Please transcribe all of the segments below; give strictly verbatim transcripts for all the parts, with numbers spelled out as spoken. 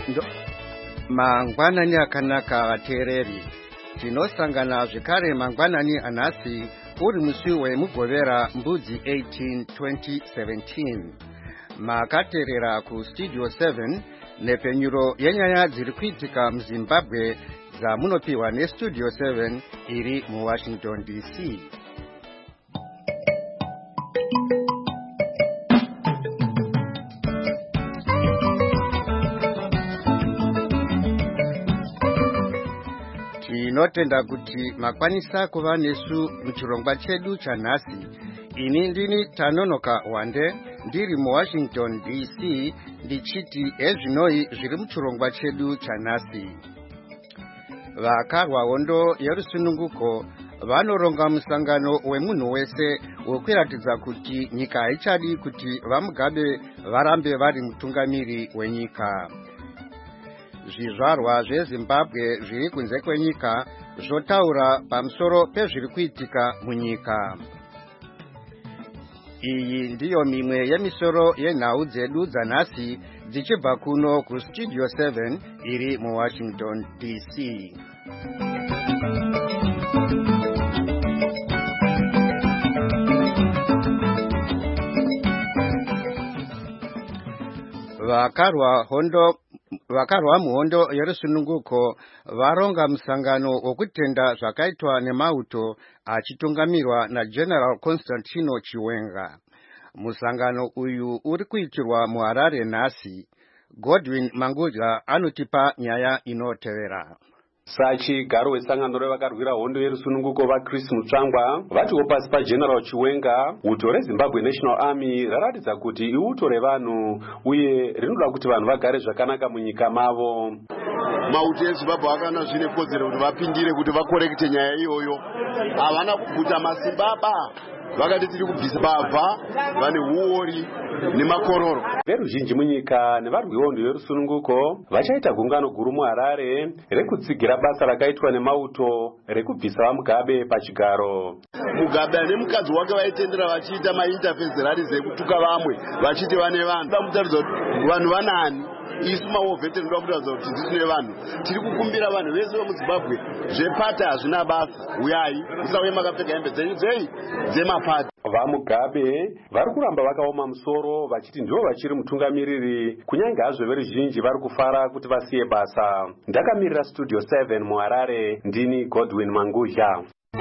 Ndo mangwanani akanaka vateereri, tinosangana zvekare mangwanani anhasi uri musi wemugovera mbudzi eighteen twenty seventeen. Makateerera kustudio seven nepfenyuro yenyaya dziri kuitika muZimbabwe dzamunopiwa nestudio seven iri muWashington D C. Tinotenda kuti makwanisa kuva nesu muchirongwa chedu chanhasi. Ini ndini Tanonoka Wande ndiri muWashington D C ndichiti ezvinoi zviri muchirongwa chedu chanhasi. Vakarwa hondo yerusununguko vanoronga musangano wemunhu wese wekuratidza kuti nyika haichadi kuti vamugabe varambe vari mutungamiri wenyika. Zvizvarwa zveZimbabwe zviri kunze kwenyika zvotaura pamusoro pezviri kuitika munyika. Iyi ndiyo mimwe yemisoro yenhau dzedu dzanhasi dzichibva kuno kustudio seven iri muWashington D C. Vakarwa hondo Vakarwa muhondo yerusununguko varonga musangano wokutenda zvakaitwa nemauto achitungamirwa naGeneral Constantino Chiwenga. Musangano uyu uri kuitirwa muHarare nhasi. Godwin Mangudya anotipa nyaya inotevera. Sachigaro wesangano revakarwira hondo yerusununguko vaChris Mutsvangwa vatiwo pasi paGeneral Chiwenga, uto reZimbabwe National Army raratidza kuti iuto revanhu uye rinoda kuti vanhu vagare zvakanaka munyika mavo. Mauto eZimbabwe akana zvine kodzero kuti vapindire kuti vakorekite nyaya iyoyo. Havana kuguta masimbaba. Vakati tiri kubvisa bavha vane huori nemakororo. Veruzhinji munyika nevarwi hondo yerusununguko vachaita gungano guru muHarare rekutsigira basa rakaitwa nemauto rekubvisa vamugabe pachigaro. Mugabe nemukadzi wake vaitendera vachiita mainterface rally ekutuka vamwe vachiti vane vanhu. Vamutaridza kuti vanhu vanani. Isu maovhete ndoda kutaridza kuti ndisine vanhu. Tiri kukumbira vanhu vese vemuZimbabwe zvepata hazvina basa. Uyai musauye makapfeka hembe dzenyu dzei dzemapati. Vamugabe vari kuramba vakaoma musoro vachiti ndivo vachiri mutungamiriri, kunyange hazvo veruzhinji vari kufara kuti vasiye basa. Ndakamirira studio seven muHarare, ndini Godwin Mangudya.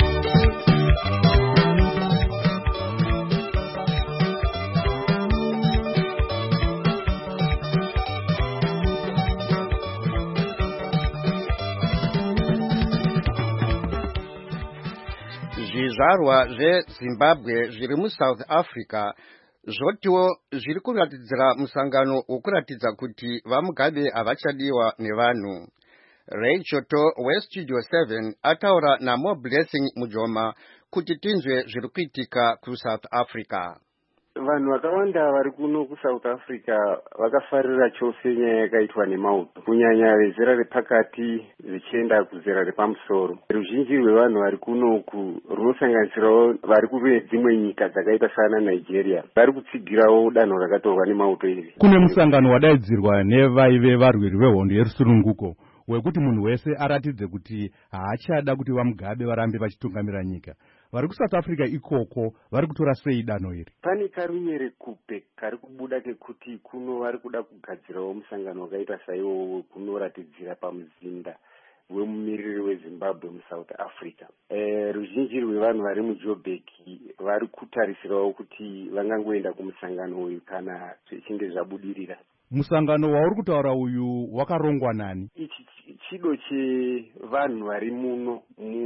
Zvizvarwa zveZimbabwe zviri muSouth Africa zvotiwo zviri kuratidzira musangano wokuratidza kuti vamugabe havachadiwa nevanhu. Ray Choto weStudio seven ataura naMo Blessing Mujoma kuti tinzwe zviri kuitika kuSouth Africa. Vanhu vakawanda vari kuno kuSouth Africa vakafarira chose nyaya yakaitwa nemauto, kunyanya vezera repakati zvichienda kuzera repamusoro. Ruzhinji rwevanhu vari kunoku runosanganisirawo vari kune dzimwe nyika dzakaita sana Nigeria vari kutsigirawo danho rakatorwa nemauto iri. Kune musangano wadaidzirwa nevaive varwiri vehondo yerusununguko wekuti munhu wese aratidze kuti haachada kuti vamugabe varambe vachitungamira nyika. Vari kuSouth Africa ikoko vari kutora sei danho iri? Pane karunyere kupe kari kubuda kekuti kuno vari kuda kugadzirawo musangano wakaita saiwowo kunoratidzira pamuzinda wemumiriri weZimbabwe muSouth Africa. E, ruzhinji rwevanhu vari muJoburg vari kutarisirawo kuti vangangoenda kumusangano uyu kana zvichinge zvabudirira. Musangano wauri kutaura uyu wakarongwa nani? Ichi chido chevanhu vari muno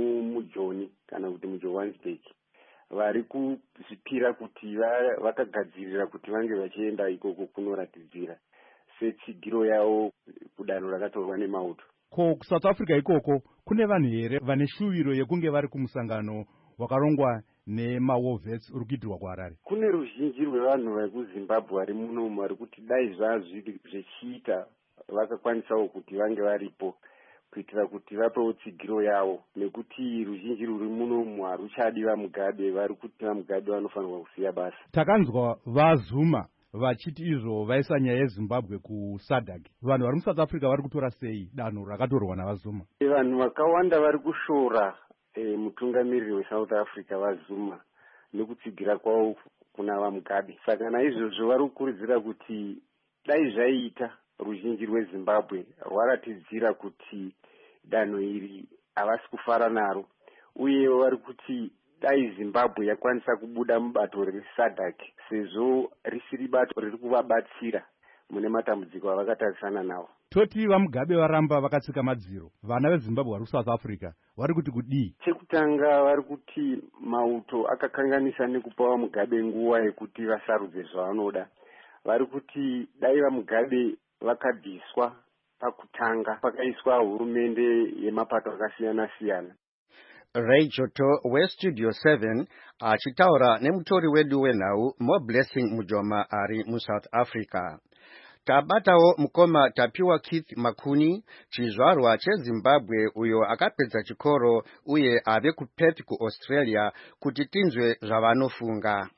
mujoni kana kuti muJohannesburg vari kuzvipira kuti vakagadzirira kuti vange vachienda ikoko kunoratidzira setsigiro yavo kudanho rakatorwa nemauto. Ko kuSouth Africa ikoko kune vanhu here vane shuviro yekunge vari kumusangano wakarongwa nemaWovets uri kuitirwa kuHarare? Kune ruzhinji rwevanhu vekuZimbabwe vari munomu vari kuti dai zvazviri zvichiita vakakwanisawo kuti vange varipo kuitira kuti vapewo tsigiro yavo, nekuti ruzhinji ruri munomu haruchadi vamugabe, vari kuti vamugabe vanofanirwa kusiya basa. Takanzwa vaZuma vachiti izvo vaisa nyaya yezimbabwe kusadc. Vanhu vari muSouth Africa vari kutora sei danho rakatorwa navazuma? Vanhu vakawanda vari kushora e, mutungamiriri weSouth Africa vaZuma nekutsigira kwavo kuna vaMugabe. Saka naizvozvo vari kukurudzira kuti dai zvaiita ruzhinji rweZimbabwe rwaratidzira kuti danho iri havasi kufara naro, uye vari kuti dai Zimbabwe yakwanisa kubuda mubato resadc sezvo risiri bato riri kuvabatsira mune matambudziko avakatarisana nawo. Toti vaMugabe varamba vakatsika madziro, vana veZimbabwe vari kuSouth Africa vari kuti kudii? Chekutanga vari kuti mauto akakanganisa nekupa vaMugabe nguva yekuti vasarudze zvavanoda. Vari kuti dai vaMugabe vakabviswa pakutanga pakaiswa hurumende yemapato akasiyana siyana. Ray Joto weStudio seven achitaura nemutori wedu wenhau More Blessing Mujoma ari muSouth Africa. Tabatawo mukoma Tapiwa Keith Makuni, chizvarwa cheZimbabwe uyo akapedza chikoro uye ave kuPerth kuAustralia kuti tinzwe zvavanofunga.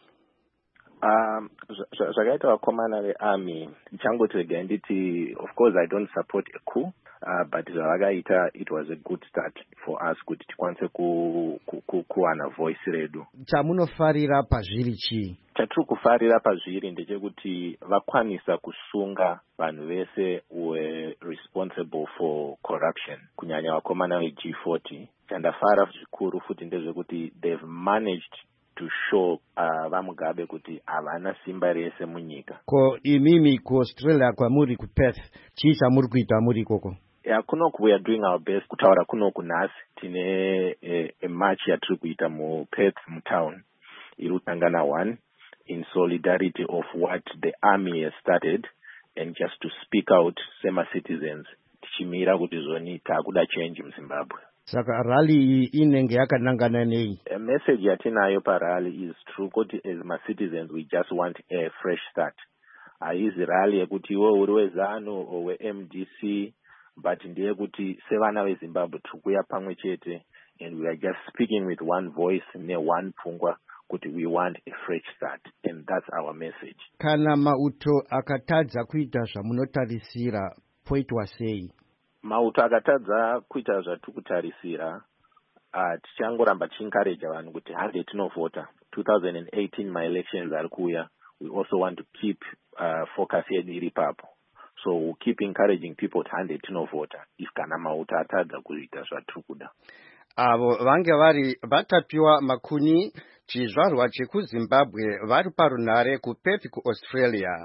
Um, zvakaita vakomana vearmy ndichangoti regai nditi, of course I don't support a coup, uh, but zvavakaita it was a good start for us kuti tikwanise kuwana voice redu. Chamunofarira pazviri chii? Chatiri kufarira pazviri ndechekuti vakwanisa kusunga vanhu vese were responsible for corruption, kunyanya vakomana veG forty. Chandafara zvikuru futi ndezvekuti they've managed to show uh, vaMugabe kuti havana simba rese munyika. Ko imimi kuAustralia kwamuri kuPerth, chii chamuri kuita muri ikoko? Yeah, kunoku we are doing our best kutaura kunoku nhasi tine a, a march yatiri kuita muPerth mutown iri kutangana one in solidarity of what the army has started and just to speak out sema citizens tichimira kuti zvoni takuda change muZimbabwe. Saka rally iyi inenge yakanangana nei? A message yatinayo parally is true kuti as ma citizens we just want a fresh start. Haizi rally yekuti iwe uri weZANU or weM D C, but ndiye kuti sevana veZimbabwe tikuya pamwe chete and we are just speaking with one voice ne one pfungwa kuti we want a fresh start, and that's our message. Kana mauto akatadza kuita zvamunotarisira poitwa sei? Mauto akatadza kuita zvatikutarisira, uh, tichangoramba tichiencourage vanhu kuti hande tinovhota. twenty eighteen my elections ari kuuya. We also want to keep uh, focus yedu iri papo. So we'll keep encouraging people to hande tinovhota if kana mauto atadza kuita zvatiri kuda. Avo vange vari vatapiwa Makuni, chizvarwa chekuZimbabwe, vari parunhare kuPerth kuAustralia.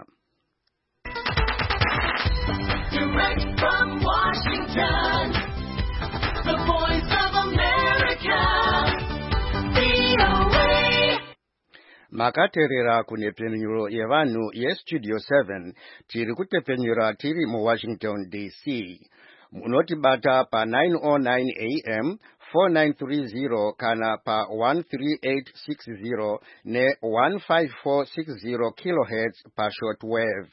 Direct from Washington, the voice of America, V O A. Makaterera kunepenyuro yevanhu yeStudio seven, tiri kutepenyura tiri muWashington D C. Munotibata pa nine oh nine A M, four nine three zero kana pa one three eight six zero ne one five four six zero kilohertz pa shortwave.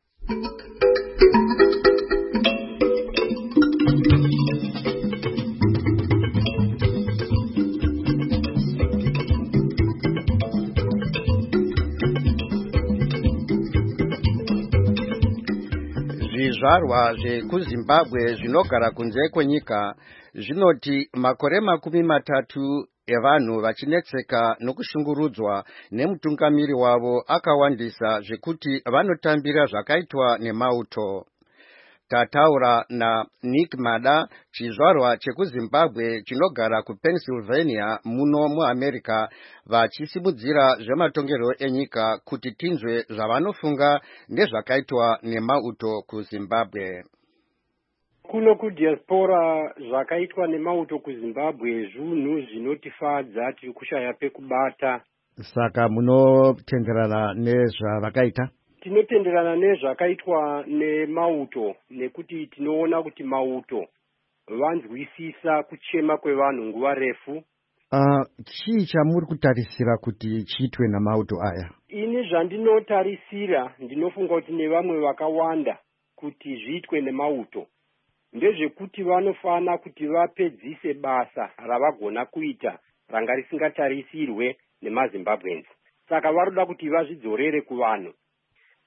Zvizvarwa zvekuZimbabwe zvinogara kunze kwenyika zvinoti makore makumi matatu evanhu vachinetseka nokushungurudzwa nemutungamiri wavo akawandisa zvekuti vanotambira zvakaitwa nemauto. Tataura na Nick Mada, chizvarwa chekuZimbabwe chinogara kuPennsylvania muno muAmerica, vachisimudzira zvematongerwo enyika kuti tinzwe zvavanofunga ndezvakaitwa nemauto kuZimbabwe. Kuno kudiaspora zvakaitwa nemauto kuZimbabwe zvinhu zvinotifadza, tiri kushaya pekubata. Saka munotenderana nezvavakaita? Tinotenderana nezvakaitwa nemauto nekuti tinoona kuti mauto vanzwisisa kuchema kwevanhu nguva refu. Uh, chii chamuri kutarisira kuti chiitwe namauto aya? Ini zvandinotarisira ndinofunga kuti nevamwe vakawanda kuti zviitwe nemauto ndezvekuti vanofana kuti vapedzise basa ravagona kuita ranga risingatarisirwe nemaZimbabweans. Saka varoda kuti vazvidzorere kuvanhu.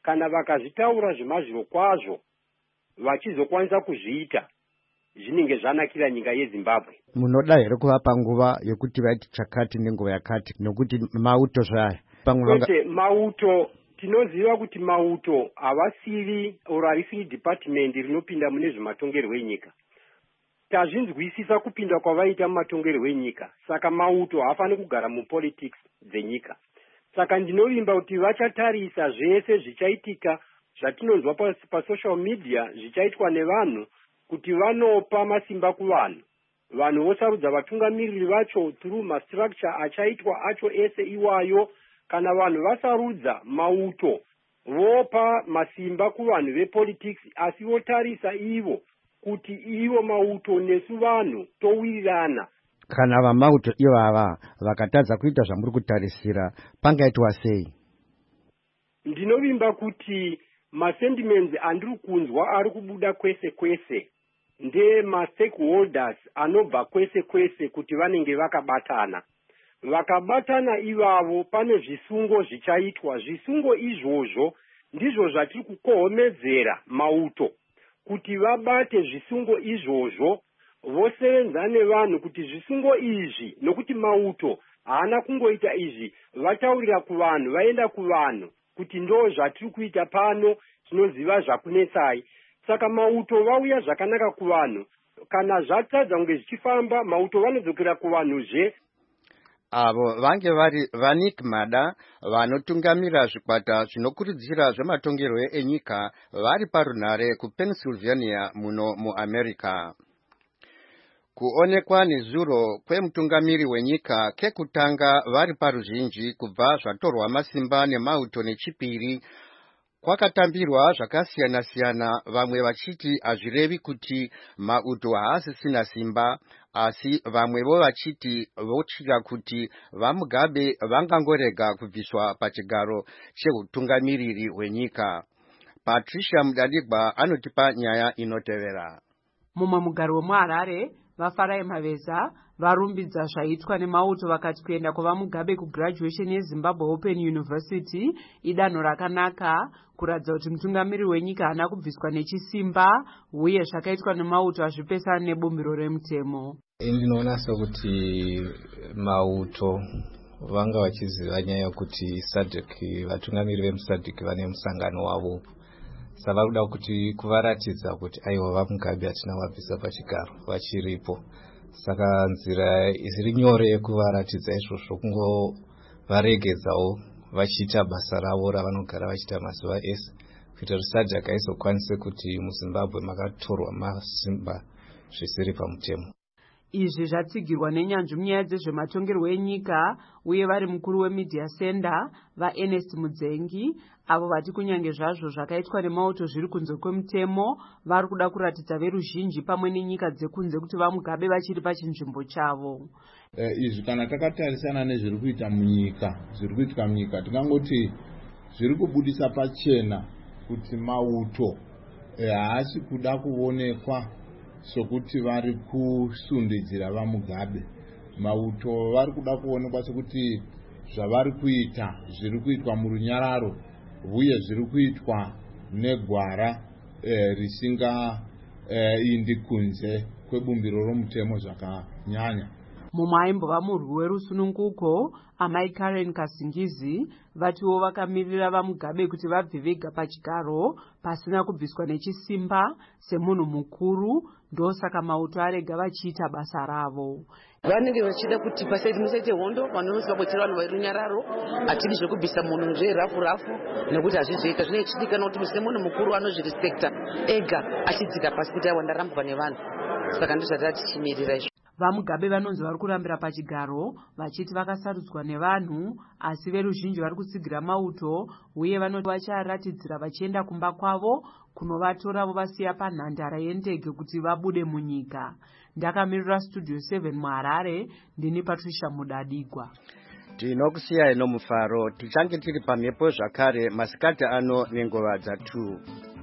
kana vakazvitaura zvemazviro kwazvo vachizokwanisa kuzviita zvinenge zvanakira nyika yeZimbabwe. Munoda here kuvapa nguva yekuti vaiti chakati nenguva yakati nokuti mauto zvaya kwete mauto tinoziva kuti mauto havasiri oro harisiri department rinopinda mune zvematongerwo enyika. Tazvinzwisisa kupinda kwavaita mumatongerwo enyika, saka mauto haafaniri kugara mupolitics dzenyika. Saka ndinovimba kuti vachatarisa zvese zvichaitika zvatinonzwa pasocial media zvichaitwa nevanhu kuti vanopa masimba kuvanhu. Vanhu vosarudza vatungamiriri vacho through mastructure achaitwa acho ese iwayo. Kana vanhu vasarudza mauto vopa masimba kuvanhu vepolitics asi votarisa ivo kuti ivo mauto nesu vanhu towirirana. Kana vamauto ivava vakatadza kuita zvamuri kutarisira pangaitwa sei? Ndinovimba kuti masentiments andiri kunzwa ari kubuda kwese kwese ndemastakeholders anobva kwese kwese kuti vanenge vakabatana. Vakabatana ivavo pane zvisungo zvichaitwa. Zvisungo izvozvo ndizvo zvatiri kukohomedzera mauto kuti vabate zvisungo izvozvo vosevenza nevanhu kuti zvisungo izvi, nokuti mauto haana kungoita izvi, vataurira kuvanhu, vaenda kuvanhu kuti ndo zvatiri kuita pano, tinoziva zvakunetsai. Saka mauto vauya zvakanaka kuvanhu, kana zvatadza kunge zvichifamba mauto vanodzokera kuvanhuzve. Avo vange vari Vanik Mada vanotungamira zvikwata zvinokurudzira zvematongerwo enyika vari parunhare kuPennsylvania muno muAmerica. Kuonekwa nezuro kwemutungamiri wenyika kekutanga vari paruzhinji kubva zvatorwa masimba nemauto nechipiri kwakatambirwa zvakasiyana siyana, vamwe vachiti hazvirevi kuti mauto haasisina simba, asi vamwevo vachiti votyira kuti vaMugabe vangangorega kubviswa pachigaro cheutungamiriri hwenyika. Patricia Mudadigwa anotipa nyaya inotevera. Mumwe mugaro wemuHarare vaFarai Maveza varumbidza zvaitwa nemauto vakati kuenda kwavaMugabe kugraduation yeZimbabwe Open University idanho rakanaka kuratidza kuti mutungamiri wenyika haana kubviswa nechisimba uye zvakaitwa nemauto hazvipesani nebumbiro remutemo. Ndinoona sokuti mauto vanga vachiziva nyaya yokuti SADC vatungamiri vemuSADC vane musangano wavo, saka vari kuda kuti kuvaratidza kuti aiwa vaMugabe hatina wabvisa pachigaro vachiripo. Saka nzira isiri nyore yekuvaratidza izvozvo kungovaregedzawo vachiita basa ravo ravanogara vachiita mazuva ese kuita kuti SADC haizokwanise kuti muZimbabwe makatorwa masimba zvisiri pamutemo. Izvi zvatsigirwa nenyanzvi munyaya dzezvematongerwo enyika uye vari mukuru wemedia center vaErnest Mudzengi avo vati kunyange zvazvo zvakaitwa nemauto zviri kunze kwemutemo vari kuda kuratidza veruzhinji pamwe nenyika dzekunze kuti vaMugabe vachiri pachinzvimbo chavo. E, izvi kana takatarisana nezviri kuita munyika zviri kuitika munyika tingangoti zviri kubudisa pachena kuti mauto haasi e, kuda kuonekwa sokuti vari kusundidzira vaMugabe. Mauto vari kuda kuonekwa sokuti zvavari kuita zviri kuitwa murunyararo uye zviri kuitwa negwara e, risinga e, indi kunze kwebumbiro romutemo zvakanyanya. Mumwe aimbova murwi werusununguko amai Karen Kasingizi vatiwo vakamirira vaMugabe kuti vabve vega pachigaro pasina kubviswa nechisimba semunhu mukuru, ndosaka mauto arega vachiita basa ravo. Vanenge vachida kuti pasaiti musaite hondo vanonoswa kuchira vanhu varunyararo atidi zvekubvisa munhu nje rafu rafu nekuti hazvizoita zvinoitika nokuti semunhu mukuru anozvirespekta ega achidzika pasi kuti aiwa ndarambwa nevanhu. Saka ndizvatati tichimirira izvo. VaMugabe vanonzi vari kurambira pachigaro vachiti vakasarudzwa nevanhu asi veruzhinji vari kutsigira mauto uye vanoti vacharatidzira vachienda kumba kwavo kunovatora vovasiya panhandara yendege kuti vabude munyika. Ndakamirira studio seven muHarare, ndini Patricia Mudadigwa. Tinokusiyai nomufaro, tichange tiri pamhepo zvakare masikati ano nenguva dzatu.